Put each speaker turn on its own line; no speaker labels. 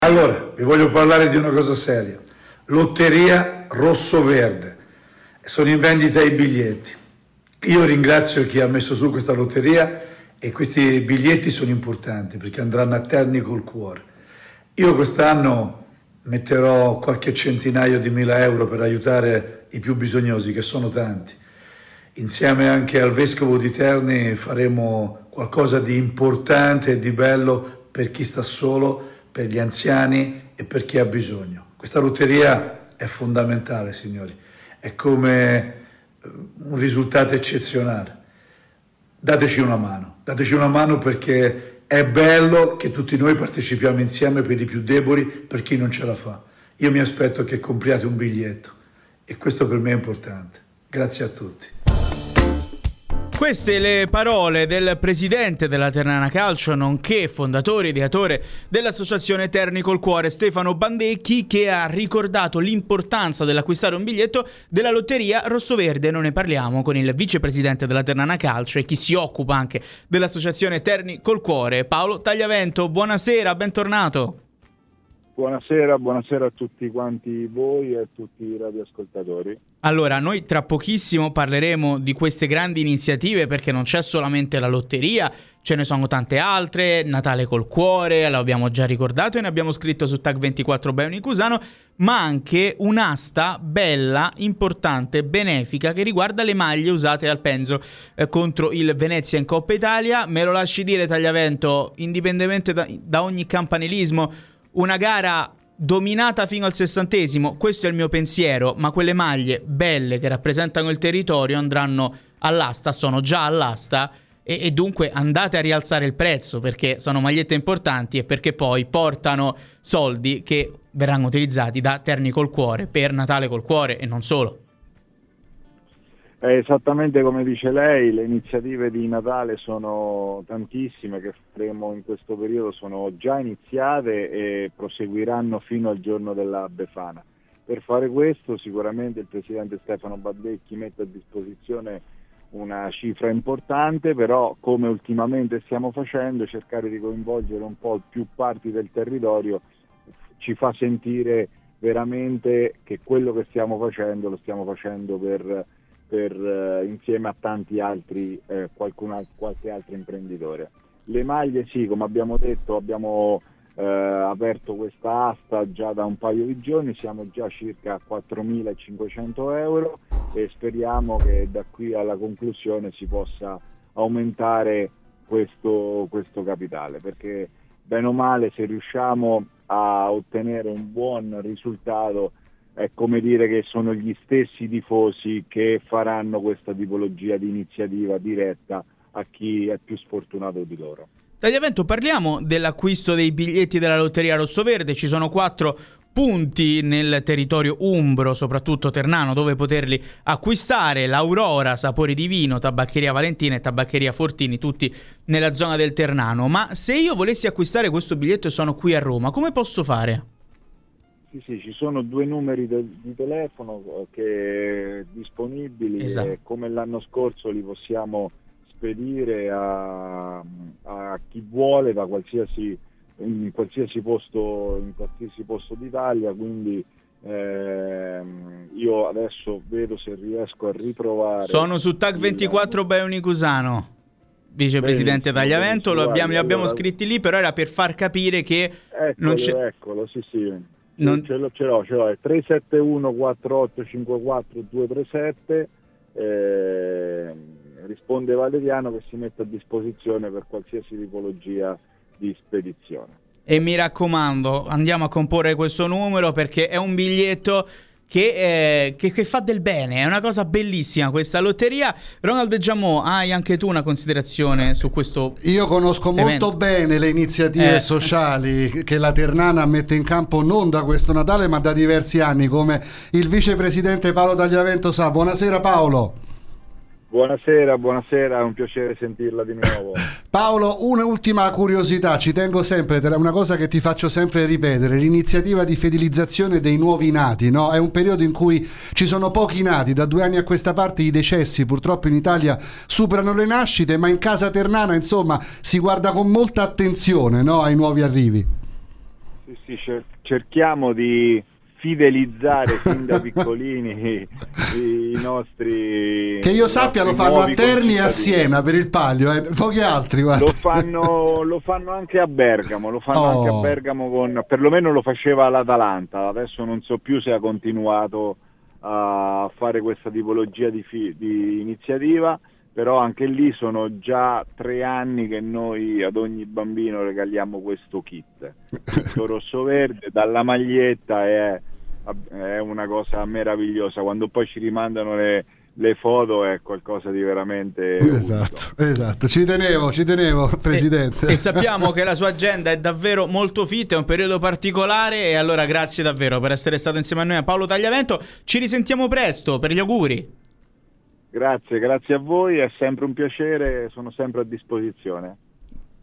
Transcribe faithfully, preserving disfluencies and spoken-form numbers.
Allora, vi voglio parlare di una cosa seria. Lotteria rosso-verde. Sono in vendita i biglietti. Io ringrazio chi ha messo su questa lotteria e questi biglietti sono importanti perché andranno a Terni col cuore. Io quest'anno metterò qualche centinaio di mila euro per aiutare i più bisognosi, che sono tanti. Insieme anche al Vescovo di Terni faremo qualcosa di importante e di bello per chi sta solo, per gli anziani e per chi ha bisogno. Questa lotteria è fondamentale, signori, è come un risultato eccezionale. Dateci una mano, dateci una mano perché è bello che tutti noi partecipiamo insieme per i più deboli, per chi non ce la fa. Io mi aspetto che compriate un biglietto e questo per me è importante. Grazie a tutti.
Queste le parole del presidente della Ternana Calcio, nonché fondatore e ideatore dell'associazione Terni col Cuore, Stefano Bandecchi, che ha ricordato l'importanza dell'acquistare un biglietto della lotteria rossoverde. Noi ne parliamo con il vicepresidente della Ternana Calcio e chi si occupa anche dell'associazione Terni col Cuore, Paolo Tagliavento. Buonasera, bentornato.
Buonasera, buonasera a tutti quanti voi e a tutti i radioascoltatori.
Allora, noi tra pochissimo parleremo di queste grandi iniziative perché non c'è solamente la lotteria, ce ne sono tante altre, Natale col Cuore, l'abbiamo già ricordato e ne abbiamo scritto su Tag ventiquattro Beoni Cusano, ma anche un'asta bella, importante, benefica che riguarda le maglie usate al Penzo eh, contro il Venezia in Coppa Italia. Me lo lasci dire, Tagliavento, indipendentemente da, da ogni campanilismo, una gara dominata fino al sessantesimo, questo è il mio pensiero, ma quelle maglie belle che rappresentano il territorio andranno all'asta, sono già all'asta e, e dunque andate a rialzare il prezzo perché sono magliette importanti e perché poi portano soldi che verranno utilizzati da Terni col Cuore per Natale col Cuore e non solo.
È esattamente come dice lei, le iniziative di Natale sono tantissime che faremo in questo periodo, sono già iniziate e proseguiranno fino al giorno della Befana. Per fare questo sicuramente il presidente Stefano Bandecchi mette a disposizione una cifra importante, però come ultimamente stiamo facendo, cercare di coinvolgere un po' più parti del territorio ci fa sentire veramente che quello che stiamo facendo lo stiamo facendo per per eh, insieme a tanti altri, eh, qualcun, qualche altro imprenditore. Le maglie sì, come abbiamo detto, abbiamo eh, aperto questa asta già da un paio di giorni, siamo già circa a quattromilacinquecento euro e speriamo che da qui alla conclusione si possa aumentare questo, questo capitale, perché bene o male se riusciamo a ottenere un buon risultato è come dire che sono gli stessi tifosi che faranno questa tipologia di iniziativa diretta a chi è più sfortunato di loro.
Tagliavento, parliamo dell'acquisto dei biglietti della lotteria rossoverde. Ci sono quattro punti nel territorio umbro, soprattutto ternano, dove poterli acquistare: l'Aurora, Sapori di Vino, Tabaccheria Valentina e Tabaccheria Fortini, tutti nella zona del Ternano. Ma se io volessi acquistare questo biglietto e sono qui a Roma, come posso fare?
Sì, sì, ci sono due numeri de- di telefono che disponibili, esatto. E come l'anno scorso li possiamo spedire a, a chi vuole da qualsiasi in qualsiasi posto in qualsiasi posto d'Italia, quindi ehm, io adesso vedo se riesco a ritrovare.
Sono su Tag ventiquattro Beoni Cusano, vicepresidente Tagliavento, lo abbiamo, li abbiamo allora scritti lì, però era per far capire che
eccolo,
non c'è.
Eccolo, sì, sì.
Non...
Ce l'ho, ce l'ho, ce l'ho, è tre sette uno quattro otto cinque quattro due tre sette, eh, risponde Valeriano che si mette a disposizione per qualsiasi tipologia di spedizione.
E mi raccomando, andiamo a comporre questo numero perché è un biglietto che, eh, che, che fa del bene, è una cosa bellissima questa lotteria. Ronald Giamò, hai anche tu una considerazione su questo?
Io conosco
evento?
molto bene le iniziative
eh.
sociali che la Ternana mette in campo non da questo Natale ma da diversi anni, come il vicepresidente Paolo Tagliavento sa. Buonasera Paolo.
Buonasera, buonasera, è un piacere sentirla di nuovo.
Paolo, un'ultima curiosità, ci tengo sempre, una cosa che ti faccio sempre ripetere: l'iniziativa di fidelizzazione dei nuovi nati, no? È un periodo in cui ci sono pochi nati, da due anni a questa parte i decessi purtroppo in Italia superano le nascite, ma in casa ternana insomma si guarda con molta attenzione, no? Ai nuovi arrivi.
Sì, Sì, sì, cer- cerchiamo di fidelizzare fin da piccolini i, i nostri,
che io sappia lo fanno a Terni e a Siena per il Palio, eh. Pochi altri, guarda.
Lo fanno, lo fanno anche a Bergamo, lo fanno
Oh.
anche a Bergamo con, perlomeno lo faceva l'Atalanta, adesso non so più se ha continuato a fare questa tipologia di, fi- di iniziativa, però anche lì sono già tre anni che noi ad ogni bambino regaliamo questo kit, questo rosso-verde, dalla maglietta, è, è una cosa meravigliosa, quando poi ci rimandano le, le foto è qualcosa di veramente
esatto,
unico.
esatto, ci tenevo, ci tenevo, Presidente.
E, e sappiamo che la sua agenda è davvero molto fit, è un periodo particolare, e allora grazie davvero per essere stato insieme a noi, a Paolo Tagliavento. Ci risentiamo presto per gli auguri.
Grazie, grazie a voi, è sempre un piacere, sono sempre a disposizione.